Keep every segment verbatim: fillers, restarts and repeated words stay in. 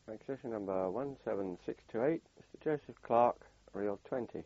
Accession number one seven six two eight, Mister Joseph Clark, reel twenty.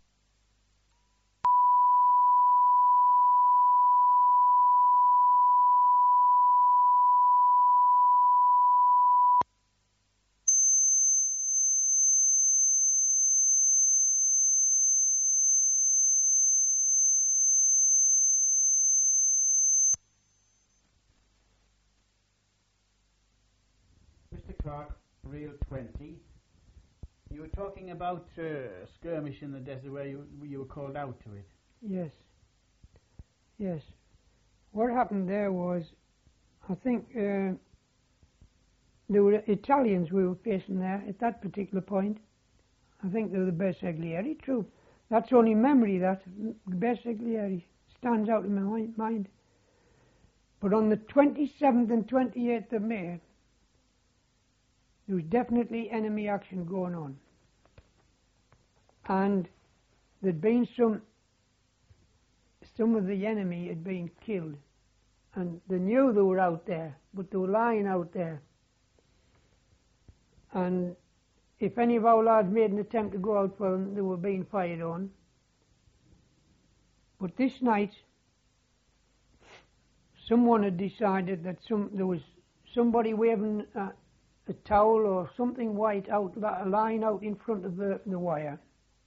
Mister Clark, reel twenty. You were talking about uh, a skirmish in the desert where you, you were called out to it. Yes. Yes. What happened there was, I think uh, there were Italians we were facing there at that particular point. I think they were the Bersaglieri troop. That's only memory, that. Bersaglieri stands out in my mind. But on the twenty-seventh and twenty-eighth of May, there was definitely enemy action going on. And there'd been some, some of the enemy had been killed. And they knew they were out there, but they were lying out there. And if any of our lads made an attempt to go out for them, they were being fired on. But this night, someone had decided that some there was somebody waving uh, a towel or something white out, lying out in front of the, the wire.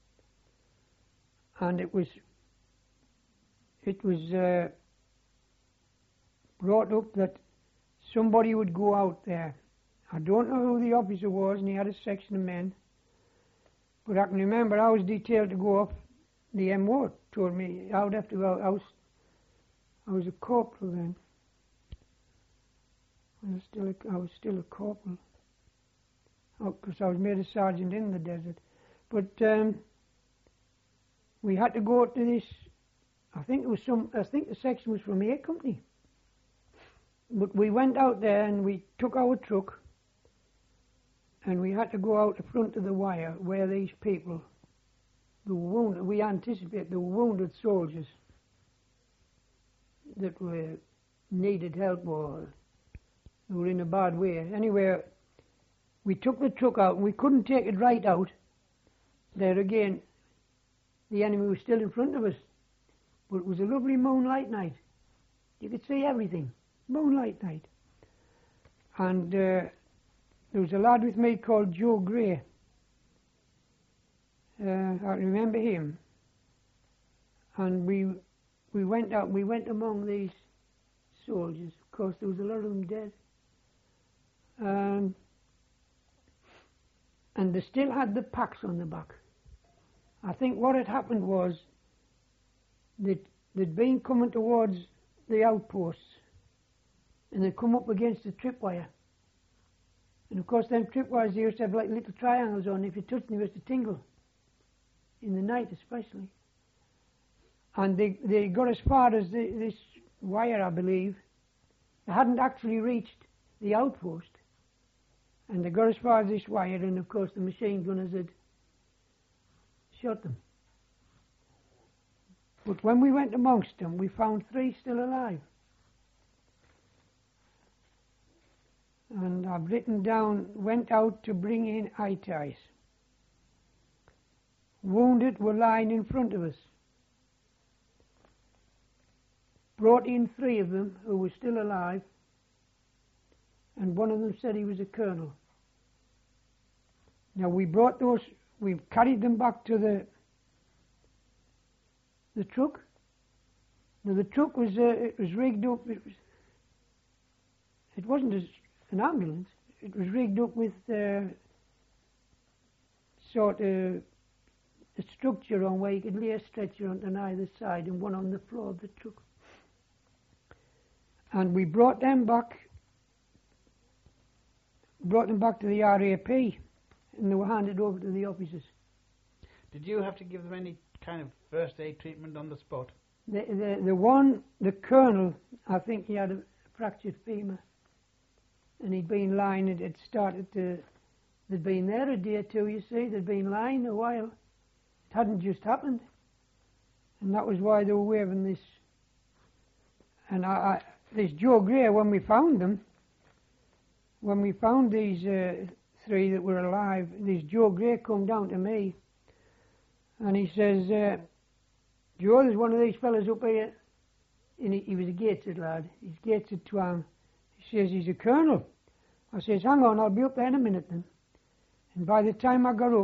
And it was, it was uh, brought up that somebody would go out there. I don't know who the officer was, and he had a section of men. But I can remember I was detailed to go off. The M O told me I would have to go. I was, I was a corporal then. I was still a, I was still a corporal. Because I was made a sergeant in the desert. But um, we had to go to this, I think it was some, I think the section was from A Company. But we went out there and we took our truck and we had to go out the front of the wire where these people, the wounded, we anticipate the wounded soldiers that were needed help or they were in a bad way. Anyway, we took the truck out and we couldn't take it right out. There again, the enemy was still in front of us. But it was a lovely moonlight night. You could see everything. Moonlight night. And uh, there was a lad with me called Joe Gray. Uh, I remember him. And we we went out, we went among these soldiers. Of course, there was a lot of them dead. Um, and they still had the packs on the back. I think what had happened was that they'd been coming towards the outposts and they'd come up against the tripwire. And of course them tripwires they used to have like little triangles on. If you touched them, they used to tingle. In the night especially. And they, they got as far as the, this wire, I believe. They hadn't actually reached the outpost. And they got as far as this wire, and of course the machine gunners had shot them. But when we went amongst them, we found three still alive. And I've written down, went out to bring in eye-ties. Wounded were lying in front of us. Brought in three of them who were still alive, and one of them said he was a colonel. Now we brought those, we carried them back to the the truck. Now the truck was uh, it was rigged up. It was. It wasn't as an ambulance. It was rigged up with uh, sort of a structure on where you could lay a stretcher on either side and one on the floor of the truck. And we brought them back. Brought them back to the R A P, and they were handed over to the officers. Did you have to give them any kind of first aid treatment on the spot? The the, the one, the colonel, I think he had a fractured femur, and he'd been lying. It had started to. They'd been there a day or two. You see, they'd been lying a while. It hadn't just happened, and that was why they were waving this. And I, I this Joe Gray, when we found them. When we found these uh, three that were alive. This Joe Gray come down to me, and he says, uh, Joe, there's one of these fellas up here, and he, he was a Gateshead lad. He's Gateshead Twang. He says, he's a colonel. I says, hang on, I'll be up there in a minute then. And by the time I got up,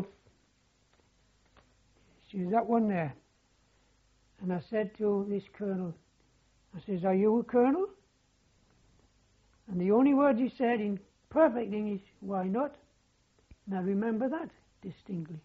she says, that one there. And I said to this colonel, I says, are you a colonel? And the only words he said in perfect English, why not? And I remember that distinctly.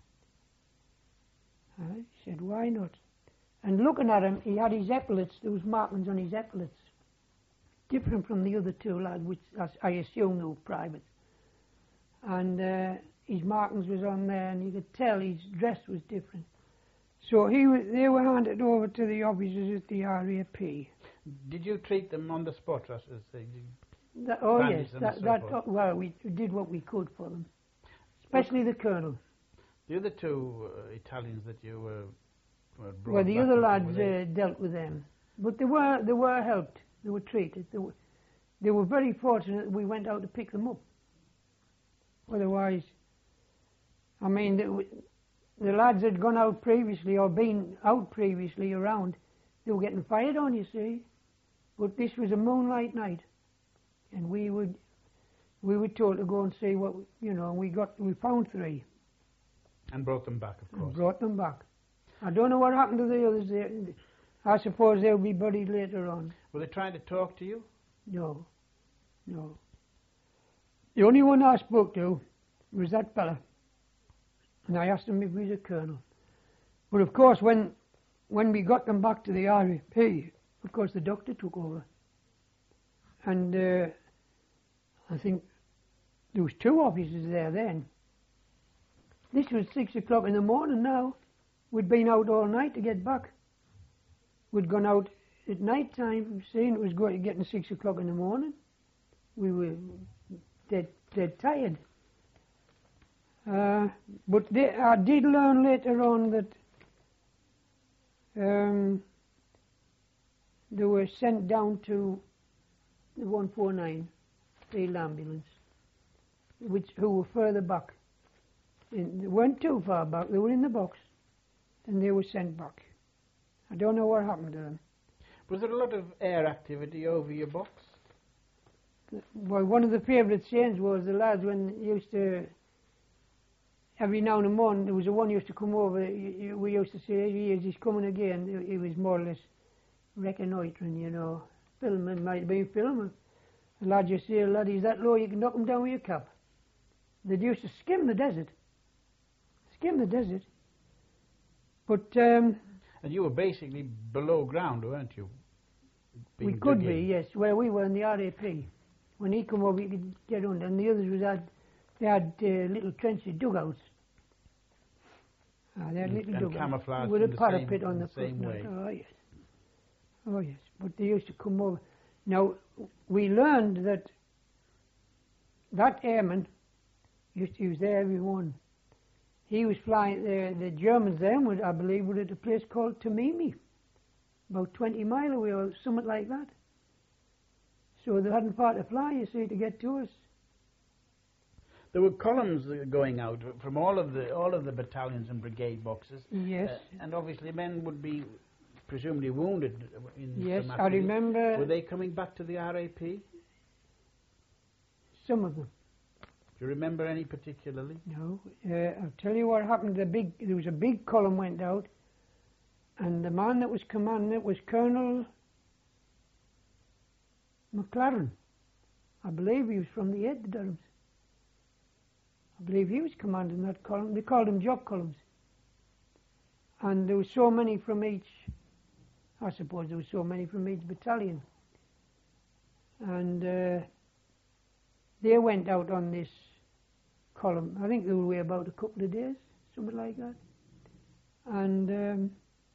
Uh, he said, why not? And looking at him, he had his epaulets, there was markings on his epaulets. Different from the other two lads, which I assume they were private. And uh, his markings was on there, and you could tell his dress was different. So he was, they were handed over to the officers at the R A P. Did you treat them on the spot, as they That, oh yes, and that, so that forth? well, we did what we could for them, especially the colonel. The other two uh, Italians that you were, were brought Well, the back other into, lads were they- uh, dealt with them, but they were they were helped. They were treated. They were they were very fortunate that we went out to pick them up. Otherwise, I mean, the, the lads had gone out previously or been out previously around. They were getting fired on, you see. But this was a moonlight night, and we would we were told to go and see what you know. We got we found three and brought them back, of and course. brought them back. I don't know what happened to the others. They, I suppose they'll be buried later on. Were they trying to talk to you? No, no. The only one I spoke to was that fella, and I asked him if he was a colonel. But of course, when when we got them back to the R A P, of course the doctor took over, and uh, I think there was two officers there then. This was six o'clock in the morning now. We'd been out all night to get back. We'd gone out at night time, seeing it was going getting six o'clock in the morning. We were dead, dead tired. Uh, but they, I did learn later on that um, they were sent down to the one forty-nine field ambulance, which who were further back. In, they weren't too far back. They were in the box, and they were sent back. I don't know what happened to them. Was there a lot of air activity over your box? Well, one of the favourite sayings was the lads when used to, every now and then, there was a one used to come over, you, you, we used to say, here he's coming again. It, it was more or less reconnoitring, you know. Filming, might have been filming. The lad used to say, lad, he's that low you can knock him down with your cap. They used to skim the desert. Skim the desert. But um, And you were basically below ground, weren't you? we Being could dug be, in. yes, where we were in the R A P. When he come over, you could get under, and the others was had, they had uh, little trenches, dugouts. Ah, they had And- little and dugouts camouflaged with a in the parapet same- on in the the same front. way. Oh yes, oh yes. But they used to come over. Now we learned that that airman used to, he was there every morning. He was flying. The the Germans then, would, I believe, were at a place called Tamimi, about twenty mile away or something like that. So they hadn't far to fly, you see, to get to us. There were columns uh, going out from all of the all of the battalions and brigade boxes. Yes, Uh, and obviously men would be presumably wounded in yes. some I activity. remember Were they coming back to the R A P? some of them. Do you remember any particularly? No, uh, I'll tell you what happened. The big there was a big column went out, and the man that was commanding it was Colonel McLaren. I believe he was from the Eighth Durhams. I believe he was commanding that column. They called them jock columns. And there were so many from each, I suppose there were so many from each battalion. And uh, they went out on this column. I think they were away about a couple of days, something like that. And um,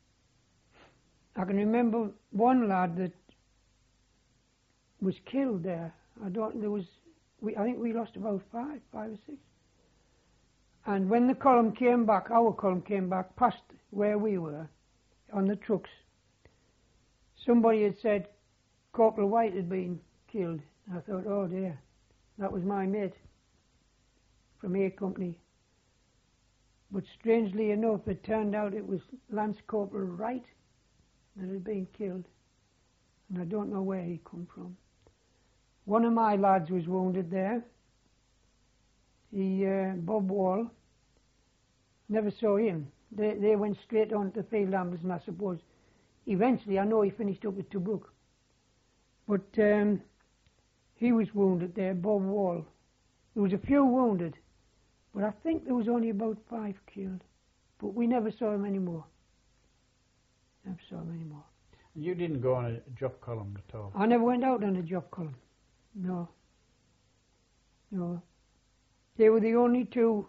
I can remember one lad that was killed there. I don't. There was. We. I think we lost about five, five or six. And when the column came back, our column came back past where we were, on the trucks. Somebody had said Corporal White had been killed. I thought, oh dear, that was my mate. from A Company. But strangely enough, it turned out it was Lance Corporal Wright that had been killed. And I don't know where he come from. One of my lads was wounded there. He, uh, Bob Wall. Never saw him. They, they went straight on to field ambulance, and I suppose eventually, I know he finished up at Tobruk. But um, he was wounded there, Bob Wall. There was a few wounded, but I think there was only about five killed. But we never saw him anymore. Never saw him anymore. You didn't go on a job column at all? I never went out on a job column. No. No. They were the only two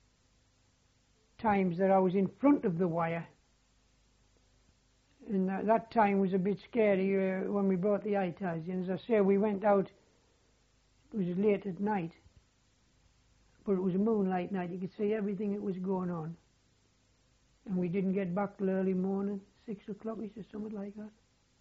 times that I was in front of the wire. And that, that time was a bit scary uh, when we brought the eye ties in. As I say, we went out, it was late at night, but it was a moonlight night. You could see everything that was going on. And we didn't get back till early morning, six o'clock-ish or something like that.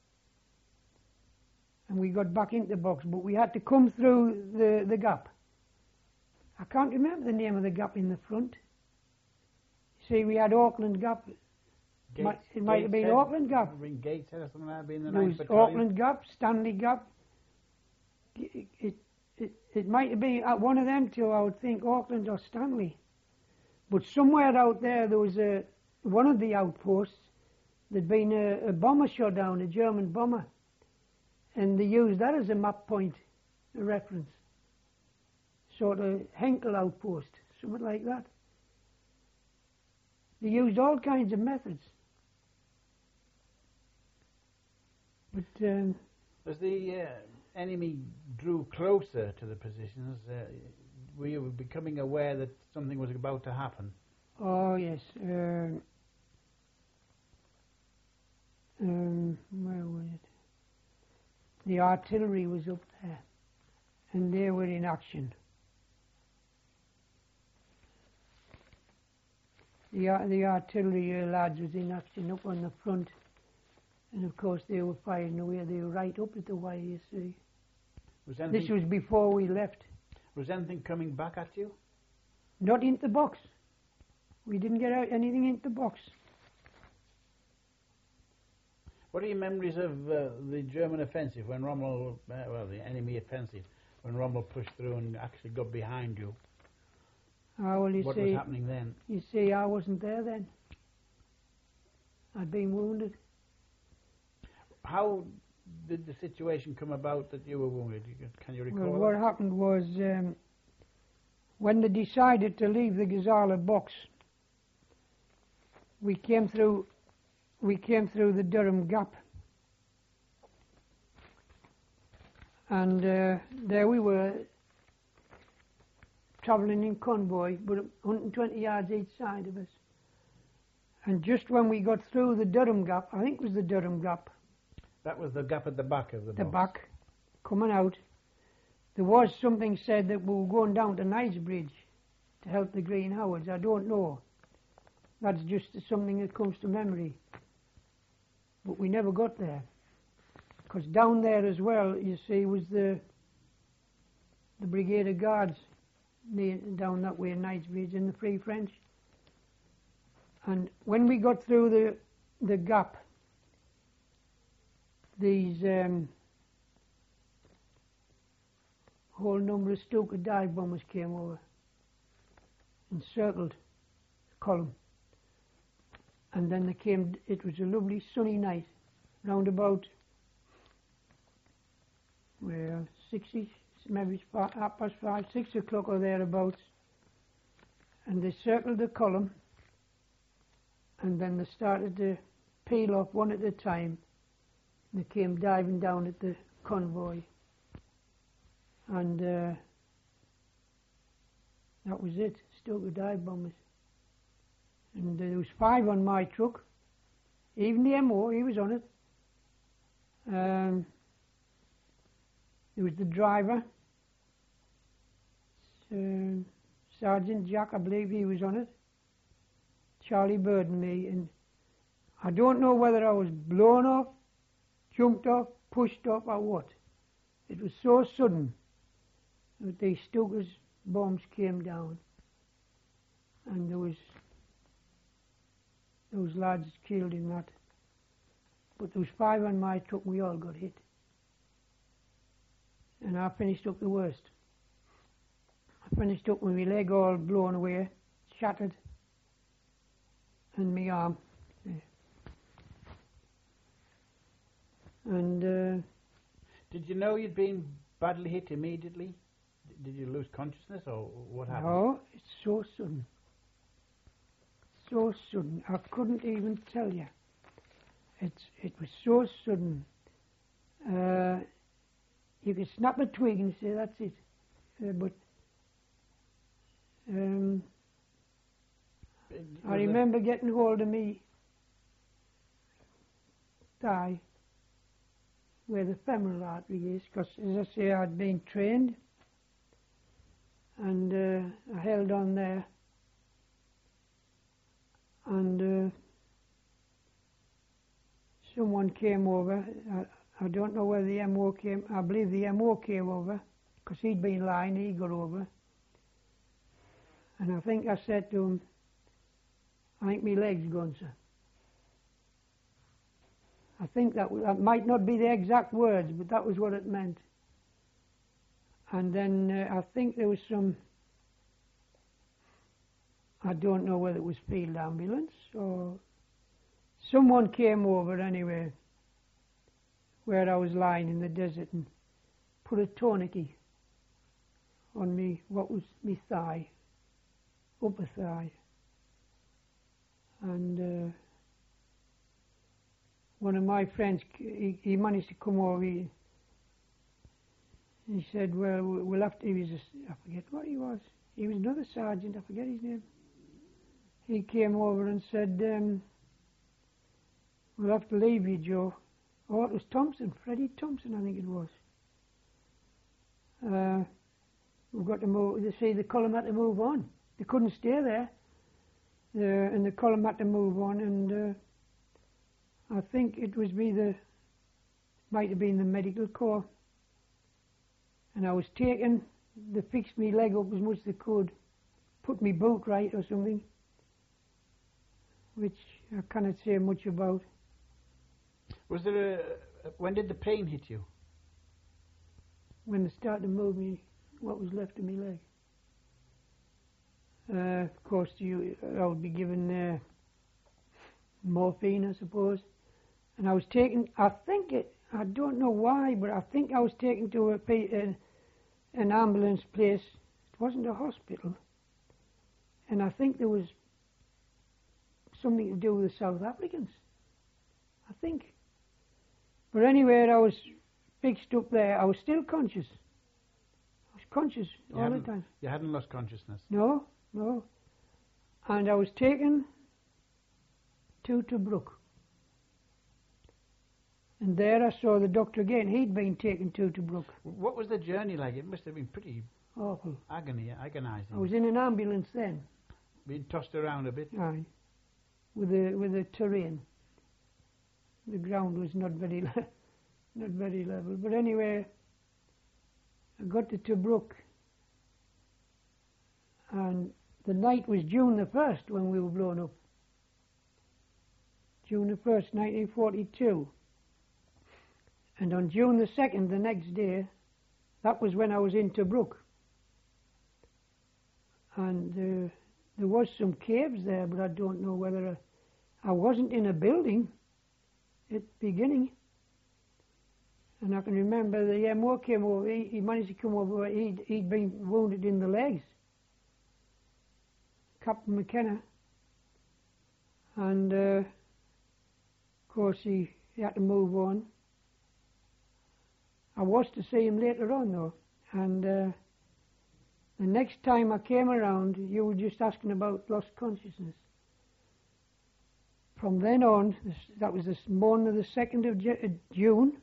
And we got back into the box, but we had to come through the, the gap. I can't remember the name of the gap in the front. See, we had Auckland Gap. Gates, might, it might have been Gateshead, Auckland Gap. Ring Gateshead or something like that, being the There was ninth Battalion. Auckland Gap, Stanley Gap. It, it, it, it might have been at one of them two, I would think, Auckland or Stanley. But somewhere out there, there was a, one of the outposts, there'd been a, a bomber shot down, a German bomber. And they used that as a map point, a reference. Sort of Henkel outpost, something like that. They used all kinds of methods. But um, as the uh, enemy drew closer to the positions, uh, were you becoming aware that something was about to happen? Oh yes. Um, um, where was it? The artillery was up there, and they were in action. The, the artillery uh, lads was in action up on the front, and of course they were firing away. They were right up at the wire, you see. Was This was before we left. Was anything coming back at you? Not into the box. We didn't get out anything into the box. What are your memories of uh, the German offensive when Rommel, uh, well, the enemy offensive, when Rommel pushed through and actually got behind you? Ah, well, you what see, was happening then? You see, I wasn't there then. I'd been wounded. How did the situation come about that you were wounded? Can you recall? Well, what that? happened was um, when they decided to leave the Gazala box, we came through. We came through the Durham Gap, and uh, there we were, travelling in convoy, but one hundred twenty yards each side of us. And just when we got through the Durham Gap, I think it was the Durham Gap, That was the gap at the back of the, the box. back, coming out, there was something said that we were going down to Knightsbridge to help the Green Howards. I don't know. That's just something that comes to memory. But we never got there. Because down there as well, you see, was the the Brigade of Guards near, down that way in Knightsbridge and the Free French. And when we got through the the gap, these um, whole number of Stuka dive bombers came over and circled the column. And then they came, it was a lovely sunny night, round about, well, six-ish, maybe it's five, half past five, six o'clock or thereabouts. And they circled the column, and then they started to peel off one at a time. They came diving down at the convoy. And uh, that was it, Stuka dive bombers. And there was five on my truck. Even the M O, he was on it. Um, there was the driver, uh, Sergeant Jack, I believe he was on it. Charlie Bird and me. And I don't know whether I was blown off, jumped off, pushed off, or what. It was so sudden that these Stuka's bombs came down. and there was those lads killed in that. But there was five on my truck, and we all got hit. And I finished up the worst. I finished up with my leg all blown away, shattered, and my arm. Yeah. And uh, did you know you'd been badly hit immediately? Did you lose consciousness, or what happened? No, it's so sudden. So sudden. I couldn't even tell you. It's it was so sudden. Uh, you could snap a twig and say that's it, uh, but um, I remember getting hold of me thigh where the femoral artery is, because as I say, I'd been trained, and uh, I held on there, and uh, someone came over. I, I don't know whether the M O came. I believe the M O came over, because he'd been lying. He got over, and I think I said to him, "I think my leg's gone, sir." I think that, that might not be the exact words, but that was what it meant. And then uh, I think there was some, I don't know whether it was field ambulance or someone came over anyway, where I was lying in the desert, and put a tourniquet on me, what was me thigh, upper thigh. And uh, one of my friends, he, he managed to come over. He, he said, well, we'll have to, he was, a, I forget what he was. He was another sergeant, I forget his name. He came over and said, um, we'll have to leave you, Joe. Oh, it was Thompson, Freddie Thompson, I think it was. Uh, we've got to move, they say the column had to move on. They couldn't stay there. Uh, and the column had to move on, and uh, I think it was me the, might have been the medical corps. And I was taken, they fixed me leg up as much as they could, put me boot right or something, which I cannot say much about. Was there a, when did the pain hit you? When they started to move me, what was left of my leg. Uh, of course, you, I would be given uh, morphine, I suppose. And I was taken, I think it, I don't know why, but I think I was taken to a, a, an ambulance place. It wasn't a hospital. And I think there was something to do with the South Africans, I think. But anyway, I was fixed up there. I was still conscious. I was conscious You all the hadn't- time. You hadn't lost consciousness. No, no. And I was taken to Tobruk. And there I saw the doctor again. He'd been taken to Tobruk. What was the journey like? It must have been pretty Awful. agony, agonizing. I was in an ambulance then, Being tossed around a bit. aye, with the with the terrain. The ground was not very le- not very level. But anyway, I got to Tobruk, and the night was June the first when we were blown up. June the first, nineteen forty-two. And on June the second, the next day, that was when I was in Tobruk. And uh, there was some caves there, but I don't know whether I, I wasn't in a building at the beginning. And I can remember the M O came over, he, he managed to come over, he'd, he'd been wounded in the legs. Captain McKenna. And uh, of course he, he had to move on. I was to see him later on though, and uh, the next time I came around, you were just asking about lost consciousness. From then on, this, that was this morning of the second of Ju- uh, June,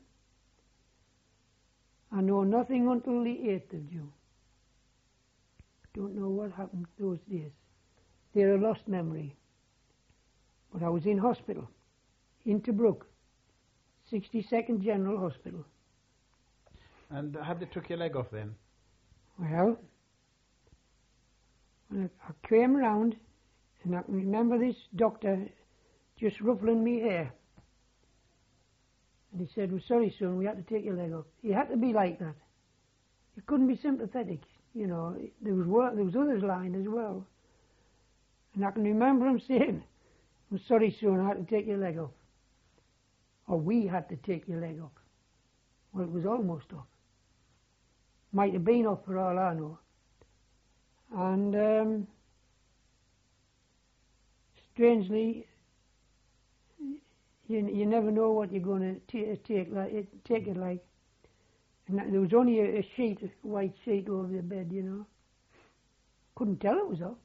I know nothing until the eighth of June. Don't know what happened those days. They're a lost memory. But I was in hospital, in Tobruk, sixty-second General Hospital. And how they took your leg off then? Well, when I, I came round, And I can remember this doctor just ruffling me hair. And he said, "We're sorry, son, we had to take your leg off." He had to be like that. He couldn't be sympathetic, you know. There was work, there was others lying as well. And I can remember him saying, "I'm sorry, son, I had to take your leg off." Or we had to take your leg off. Well, it was almost off. Might have been off for all I know. And um, strangely, you, you never know what you're going to take, like, take it like. And there was only a, a sheet, a white sheet over the bed, you know. Couldn't tell it was off.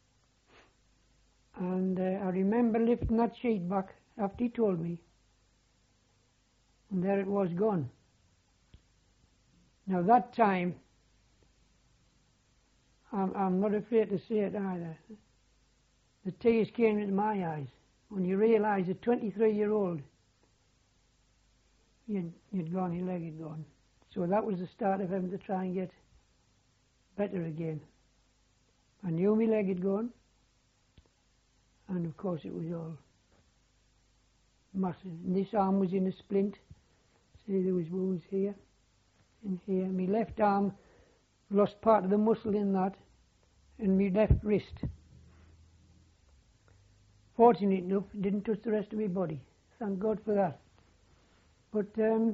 And uh, I remember lifting that sheet back after he told me. And there it was gone. Now that time, I'm, I'm not afraid to say it either. The tears came into my eyes when you realise a twenty-three-year-old, you'd, you'd gone, your leg had gone. So that was the start of having to try and get better again. I knew my leg had gone, and of course it was all massive. And this arm was in a splint. See, there was wounds here and here. My left arm lost part of the muscle in that, and my left wrist. Fortunate enough, it didn't touch the rest of my body. Thank God for that. But um,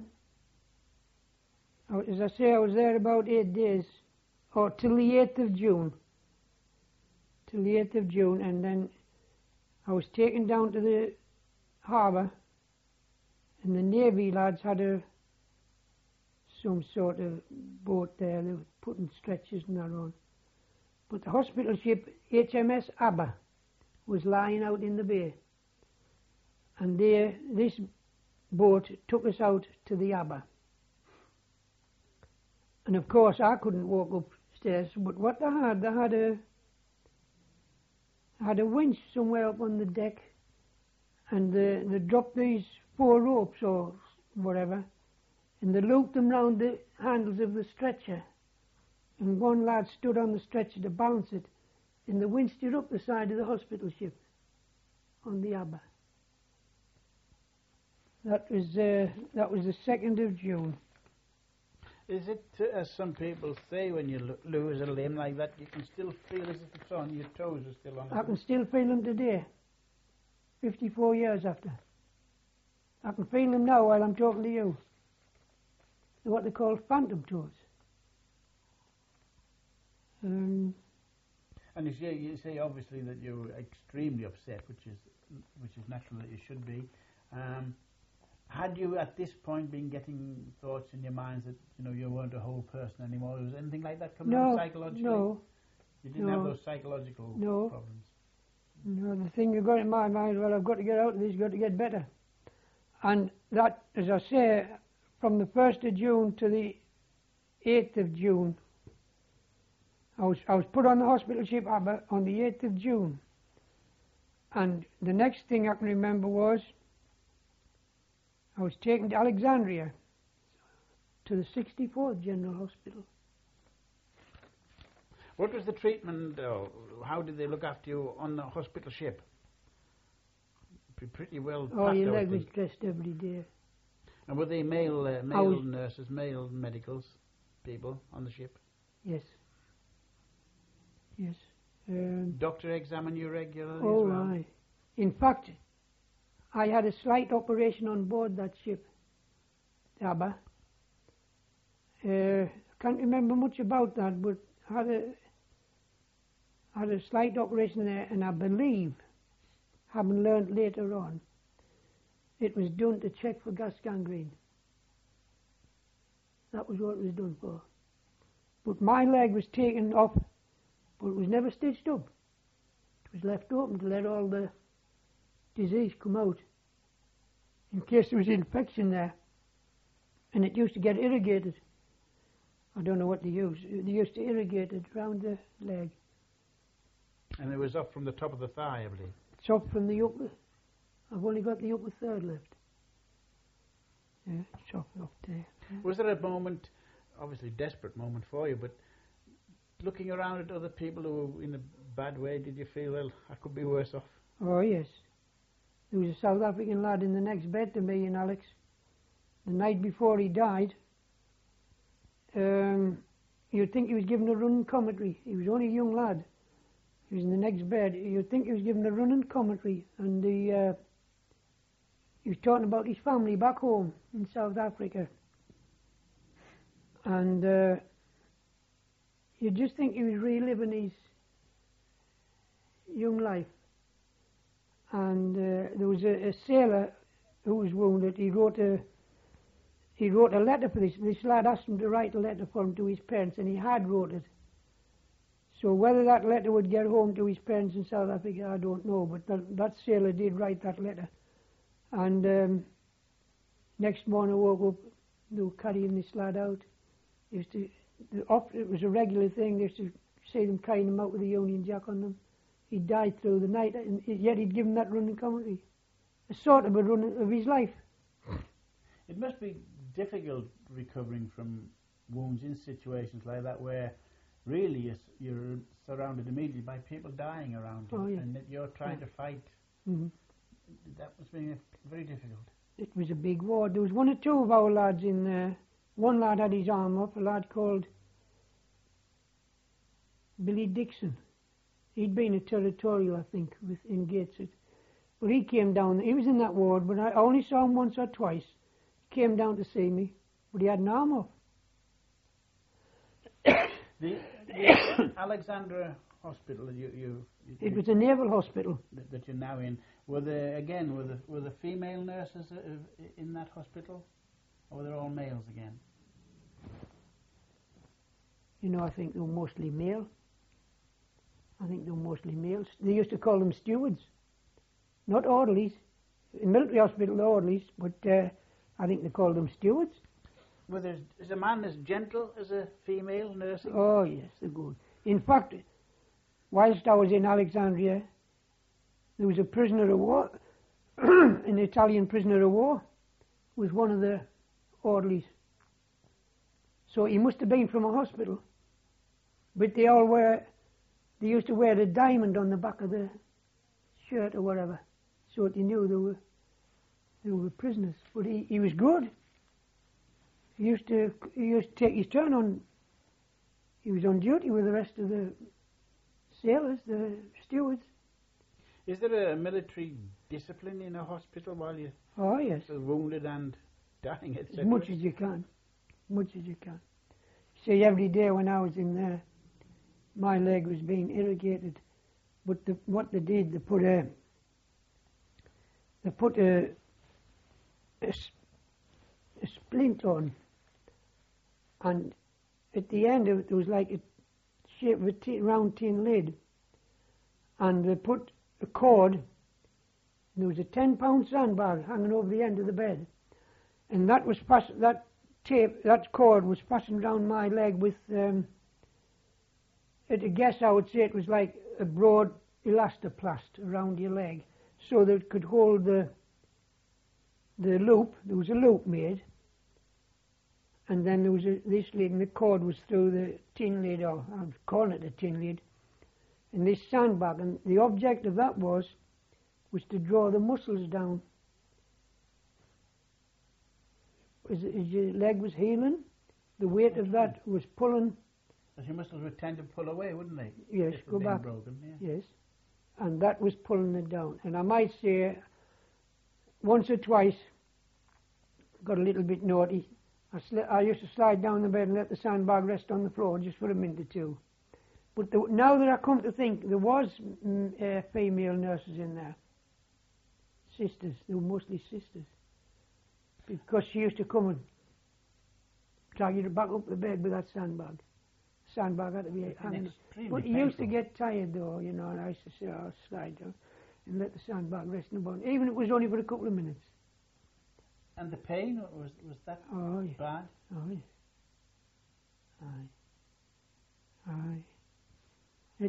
as I say, I was there about eight days, or till the eighth of June. Till the eighth of June, and then I was taken down to the harbour, and the Navy lads had a some sort of boat there. They were putting stretchers and that on. But the hospital ship H M S Abba was lying out in the bay, and there this boat took us out to the Abba. And of course I couldn't walk upstairs, but what they had, they had a had a winch somewhere up on the deck, and they, they dropped these four ropes or whatever, and they looped them round the handles of the stretcher, and one lad stood on the stretcher to balance it, and they winched it up the side of the hospital ship on the Abba. That was uh, that was the second of June. Is it, uh, as some people say, when you lo- lose a limb like that, you can still feel as if it's on, your toes are still on? I can still feel them today, fifty-four years after. I can feel them now while I'm talking to you. They're what they call phantom toes. Um, and you say, you say obviously that you're extremely upset, which is which is natural that you should be. Um, Had you at this point been getting thoughts in your minds that, you know, you weren't a whole person anymore? Was anything like that coming no, up psychologically? No. You didn't no, have those psychological no. problems? No, the thing that got in my mind, well, I've got to get out of this, got to get better. And that, as I say, from the first of June to the eighth of June, I was, I was put on the hospital ship Abba on the eighth of June. And the next thing I can remember was I was taken to Alexandria, to the sixty-fourth General Hospital. What was the treatment, uh, how did they look after you on the hospital ship? P- pretty well Oh, packed, your I leg was think. dressed every day. And were they male, uh, male was- nurses, male medicals, people on the ship? Yes. Yes. Um, Doctor examine you regularly oh, as well? aye. In fact, I had a slight operation on board that ship, the Abba. Uh, can't remember much about that, but had a had a slight operation there, and I believe, having learnt later on, it was done to check for gas gangrene. That was what it was done for. But my leg was taken off, but it was never stitched up. It was left open to let all the disease come out, in case there was infection there. And it used to get irrigated. I don't know what they used. They used to irrigate it round the leg. And it was up from the top of the thigh, I believe. It's up from the upper. I've only got the upper third left. Yeah, it's up, up there. Was there a moment, obviously desperate moment for you, but looking around at other people who were in a bad way? Did you feel, well, I could be worse off? Oh, yes. There was a South African lad in the next bed to me and Alex. The night before he died, um, you'd think he was given a running commentary. He was only a young lad. He was in the next bed. You'd think he was given a running commentary. And the, uh, he was talking about his family back home in South Africa. And uh, you'd just think he was reliving his young life. And uh, there was a, a sailor who was wounded. He wrote a he wrote a letter for this. This lad asked him to write a letter for him to his parents, and he had wrote it. So whether that letter would get home to his parents in South Africa, I don't know. But that, that sailor did write that letter. And um, next morning I woke up, they were carrying this lad out. They used to, the, it was a regular thing. They used to see them carrying him out with a Union Jack on them. He died through the night, and yet he'd given that running commentary. A sort of a run of his life. It must be difficult recovering from wounds in situations like that where really you're surrounded immediately by people dying around you, oh, yeah. and that you're trying yeah. to fight. Mm-hmm. That must be very difficult. It was a big war. There was one or two of our lads in there. One lad had his arm up, a lad called Billy Dixon. He'd been a territorial, I think, with, in Gateshead. But he came down, he was in that ward, but I only saw him once or twice. He came down to see me, but he had an arm off. the, the Alexandra Hospital, you, you, you, it was a naval hospital. That, that you're now in. Were there, again, were there, were there female nurses uh, in that hospital? Or were they all males again? You know, I think they were mostly male. I think they were mostly males. They used to call them stewards, not orderlies. In military hospital, they're orderlies, but uh, I think they called them stewards. Well, there, is a man as gentle as a female nursing? Oh, yes, they're good. In fact, whilst I was in Alexandria, there was a prisoner of war, an Italian prisoner of war, was one of the orderlies. So he must have been from a hospital. But they all wear, they used to wear a diamond on the back of the shirt or whatever, so that you knew they were, they were prisoners. But he, he was good. He used to he used to take his turn on. He was on duty with the rest of the sailors, the stewards. Is there a military discipline in a hospital while you're oh, yes. wounded and dying, et cetera? As much as you can. As much as you can. See, every day when I was in there, my leg was being irrigated. But the, what they did, they put a, they put a, a, a splint on, and at the end of it, there was like a shape of a tin, round tin lid, and they put a cord. There was a ten pound sandbag hanging over the end of the bed, and that was pass- that tape, that cord was fastened around my leg with. Um, at a guess, I would say it was like a broad elastoplast around your leg, so that it could hold the the loop. There was a loop made, and then there was a, this lid, and the cord was through the tin lid, or I'm calling it a tin lid, and this sandbag, and the object of that was was to draw the muscles down. As, as your leg was healing, the weight of that was pulling. As your muscles would tend to pull away, wouldn't they? Yes, if go back. Broken, yeah. Yes, and that was pulling it down. And I might say, once or twice, got a little bit naughty. I, sli- I used to slide down the bed and let the sandbag rest on the floor just for a minute or two. But the, now that I come to think, there was mm, uh, female nurses in there. Sisters, they were mostly sisters. Because she used to come and drag you back up the bed with that sandbag. Sandbag had to be hanging. But he used to get tired though, you know, and I used to say, I'll slide down and let the sandbag rest in the bone. Even if it was only for a couple of minutes. And the pain, was was that oh, yeah. bad? Oh, yes. Aye. Aye. It,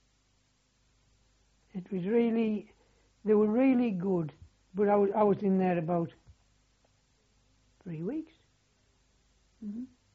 it was really, they were really good, but I was, I was in there about three weeks. Mm-hmm.